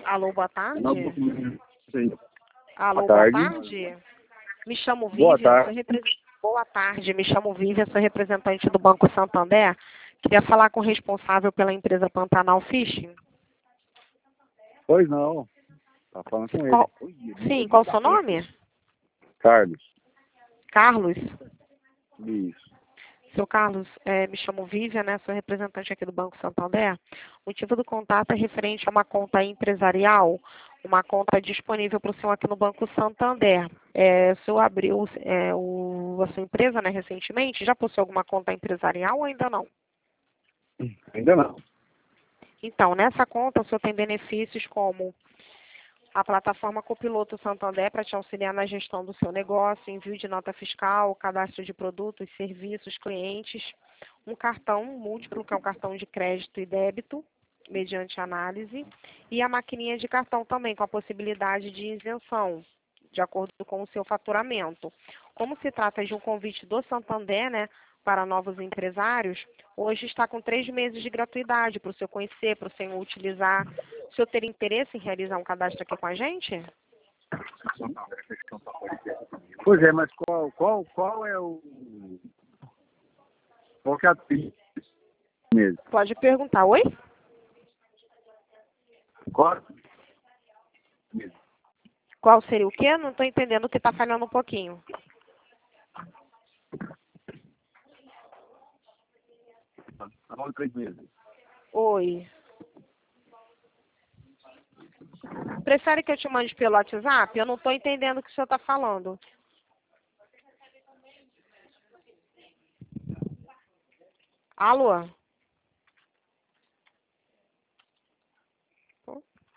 Alô, boa Não, tarde. sim. Alô, Boa boa tarde. tarde. Me chamo Boa Vivian, tarde. Boa tarde, me chamo Vivian, sou representante do Banco Santander. Queria falar com o responsável pela empresa Pantanal Fishing. Pois não. Tá falando com ele. Qual... Sim, qual o seu nome? Carlos. Carlos. Isso. Seu Carlos, me chamo Vivian, né? Sou representante aqui do Banco Santander. O motivo do contato é referente a uma conta empresarial, uma conta disponível para o senhor aqui no Banco Santander. O senhor abriu a sua empresa, né, recentemente? Já possui alguma conta empresarial ou ainda não? Ainda não. Então, nessa conta o senhor tem benefícios como a plataforma Copiloto Santander para te auxiliar na gestão do seu negócio, envio de nota fiscal, cadastro de produtos, serviços, clientes, um cartão múltiplo, que é um cartão de crédito e débito, mediante análise, e a maquininha de cartão também, com a possibilidade de isenção, de acordo com o seu faturamento. Como se trata de um convite do Santander, né, para novos empresários, hoje está com 3 meses de gratuidade para o senhor conhecer, para o senhor utilizar. O senhor ter interesse em realizar um cadastro aqui com a gente? Pois é, mas qual é o... Qual que é a trilha mesmo? Pode perguntar. Oi? Qual? Qual seria o quê? Não estou entendendo, o que está falhando um pouquinho. Há 3 meses. Oi. Prefere que eu te mande pelo WhatsApp? Eu não estou entendendo o que o senhor está falando. Alô?